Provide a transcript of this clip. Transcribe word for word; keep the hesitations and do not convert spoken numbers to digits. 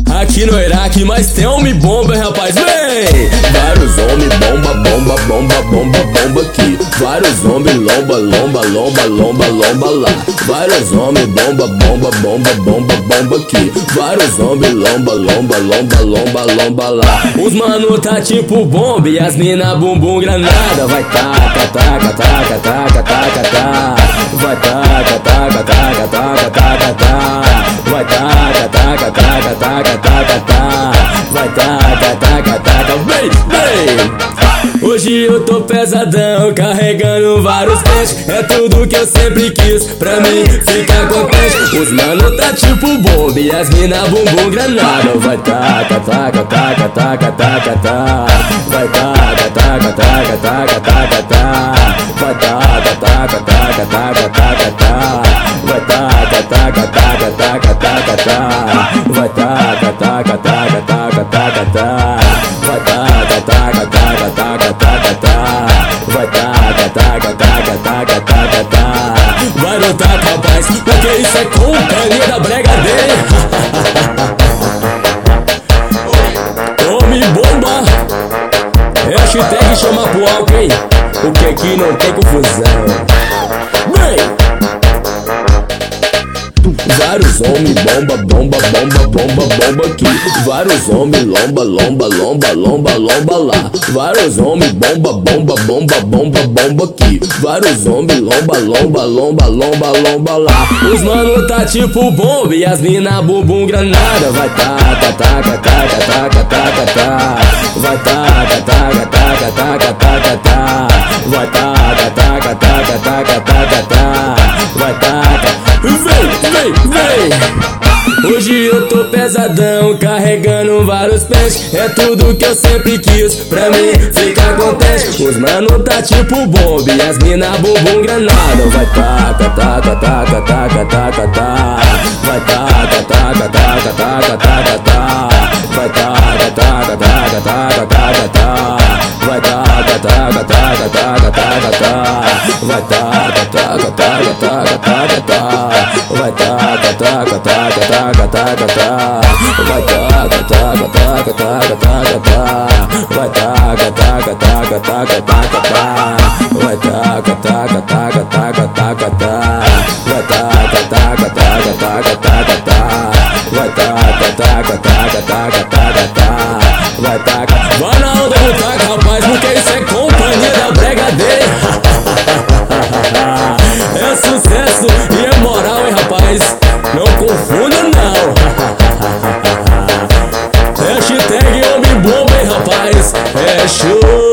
aqui no Iraque, mas tem homem bomba, hein, rapaz, vem! Vários homens bomba, bomba, bomba, bomba, bomba aqui. Vários homens lomba, lomba, lomba, lomba, lomba lá. Vários homens bomba, bomba, bomba, bomba, bomba aqui. Vários homens lomba, lomba, lomba, lomba, lomba lá. Os mano tá tipo bomba e as mina bumbum granada. Vai taca, taca, taca, taca, taca, taca. Vai taca, taca, taca, taca, taca, taca. Vai taca, taca, taca, taca, taca, taca. Vai taca, taca, taca, vem, vem. Hoje eu tô pesadão, carregando vários peixes. É tudo que eu sempre quis, pra mim ficar contente. Os mano tá tipo bomba e as mina bumbum granada. Vai taca, taca, taca, taca, taca, taca. Vai taca, taca, taca, taca, taca, taca. Vai taca, taca, taca, taca, taca, taca. Vai taca, taca, taca, taca, taca, taca. Vai taca, taca, taca, taca, taca, taca. Vai taca, taca, taca, taca, taca, taca. Vai taca, taca, taca, taca, taca, taca. Vai notar, rapaz, porque isso é companhia da brega dele. Homem bomba, hashtag chama pro álcool, hein? O que aqui não tem confusão. Vem! Vários homens bomba, bomba, bomba, bomba, bomba aqui. Vários homens lomba, lomba, lomba, lomba, lomba lá. Vários homens bomba, bomba, bomba, bomba, bomba aqui. Vários homens lomba, lomba, lomba, lomba, lomba lá. Os mano tá tipo bomba e as mina bumbum granada. Vai taca, taca, taca, taca, taca, taca. Vai taca, taca, taca, taca, taca, taca. Vai taca, taca, taca, taca, taca, taca. Vai taca. Vem, vem, vem! Hoje eu tô pesadão, carregando vários peixes. É tudo que eu sempre quis, pra mim ficar contente. Os mano tá tipo bomba e as mina bumbum granada. Vai taca, taca, taca, taca, taca, taca. Vai taca, taca, taca, taca, taca, taca. Vai taca, taca, taca, taca, taca, taca. Vai taca, taca, taca, taca, taca, taca. Vai taca, taca, taca, taca, taca, taca. Vai taca, taca, taca, taca, taca, taca. Vai taca, taca, taca, taca, taca, taca. Vai taca, taca, taca, taca, taca, taca. Vai taca, taca, taca, taca, taca, taca. Vai taca, taca, taca, taca, taca, taca. Vai taca, taca, taca, taca, taca, taca. Vai taca. Vai na onda do taca, rapaz, porque isso é companhia da brega dele. É sucesso e é moral, hein, rapaz? Não confunda, não. Hashtag homem bomba, hein, rapaz? É show.